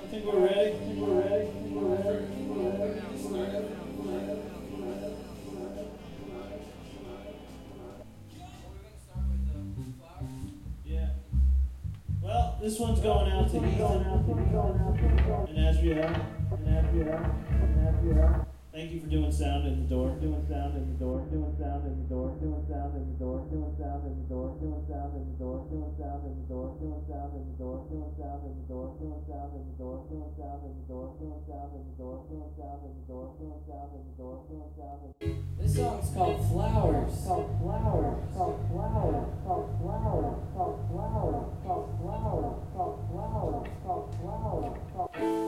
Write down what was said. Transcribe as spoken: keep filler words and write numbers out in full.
I think we're ready. I think we're ready. I think we're ready. I think we're ready. I think we're ready. Yeah. Well, this one's going out to Ethan, going out to going out to and Asriel, and Asriel, and Asriel. Thank you for doing sound in the door, doing sound in the door, doing sound in the door, doing sound in the door, doing sound in the door, doing sound in the door, doing sound in the door, doing sound in the door, doing sound in the door, doing sound in the door, doing sound in the door, doing sound in the door, doing sound in the door, doing sound in the door, doing sound in the door. This song's called Flowers. Called flowers, called flowers, called flowers, called flowers, called flowers, called flowers, called flowers, called